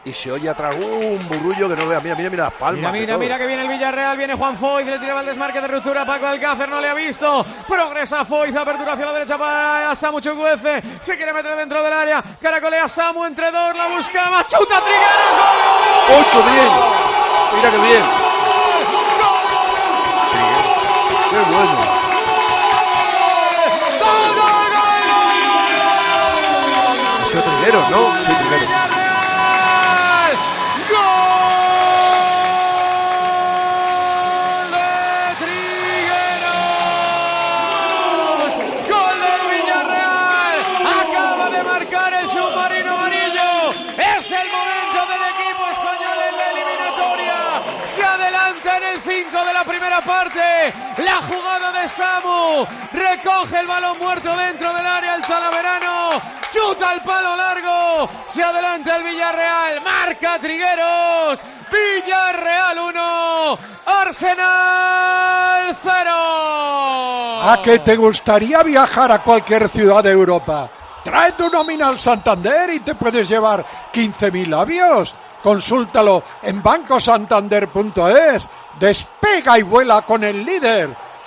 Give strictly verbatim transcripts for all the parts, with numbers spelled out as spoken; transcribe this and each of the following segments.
Y se oye atrás uh, un burrullo que no vea. Mira, mira, mira las palmas. Mira, mira, mira que viene el Villarreal. Viene Juan Foyz. Le tiraba el desmarque de ruptura. Paco Alcácer no le ha visto. Progresa Foyz. Apertura hacia la derecha para Samu Chukwueze. Se quiere meter dentro del área. Caracolea Samu entre dos. La buscaba. Chuta Trigueros. ¡Gol! ¡Oh, qué bien! Mira qué bien. ¡Qué bueno! ¡Gol, gol, gol, gol! Ha sido Trigueros, ¿no? Sí, Trigueros. cinco de la primera parte, la jugada de Samu, recoge el balón muerto dentro del área el Talaverano, chuta el palo largo, se adelanta el Villarreal, marca Trigueros, Villarreal uno, Arsenal cero. ¿A qué te gustaría viajar a cualquier ciudad de Europa? Trae tu nómina al Santander y te puedes llevar quince mil labios. Consúltalo en banco santander punto es. Despega y vuela con el líder.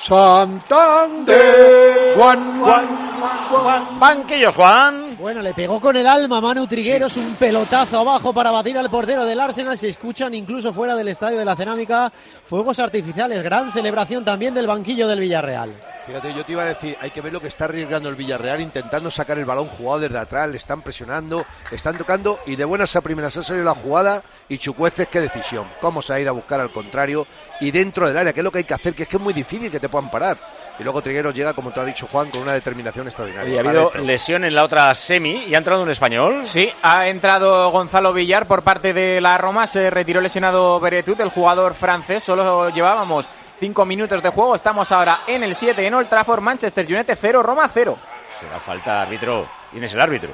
Santander. Juan, Juan, Juan. Banquillos, Juan. Bueno, le pegó con el alma Manu Trigueros, un pelotazo abajo para batir al portero del Arsenal. Se escuchan incluso fuera del Estadio de la Cerámica fuegos artificiales. Gran celebración también del banquillo del Villarreal. Fíjate, yo te iba a decir, hay que ver lo que está arriesgando el Villarreal, intentando sacar el balón jugado desde atrás, le están presionando, le están tocando y de buenas a primeras ha salido la jugada y Chukwueze, qué decisión, cómo se ha ido a buscar al contrario y dentro del área, que es lo que hay que hacer, que es que es muy difícil que te puedan parar. Y luego Trigueros llega, como te ha dicho Juan, con una determinación extraordinaria. Y ha habido lesión en la otra semi y ha entrado un español. Sí, ha entrado Gonzalo Villar por parte de la Roma, se retiró lesionado Beretut, el jugador francés, solo llevábamos cinco minutos de juego, estamos ahora en el siete en Old Trafford, Manchester United cero, Roma cero. Será falta, árbitro. ¿Quién es el árbitro?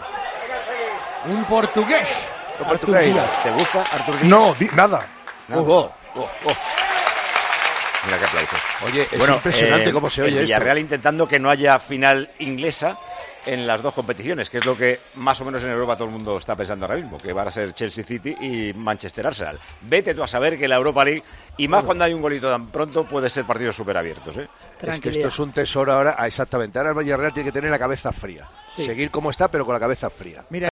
Un portugués. Artur Díaz. ¿Te gusta Artur Díaz? No, di, nada. nada. Oh, oh, oh, oh. Mira qué aplausos. Oye, es bueno, impresionante eh, cómo se oye el Villarreal esto. intentando que no haya final inglesa en las dos competiciones, que es lo que más o menos en Europa todo el mundo está pensando ahora mismo, que van a ser Chelsea City y Manchester Arsenal. Vete tú a saber que la Europa League, y más bueno, cuando hay un golito tan pronto, puede ser partidos súper abiertos, ¿eh? Es que esto es un tesoro ahora, exactamente. Ahora el Villarreal tiene que tener la cabeza fría. Sí. Seguir como está, pero con la cabeza fría. Mira.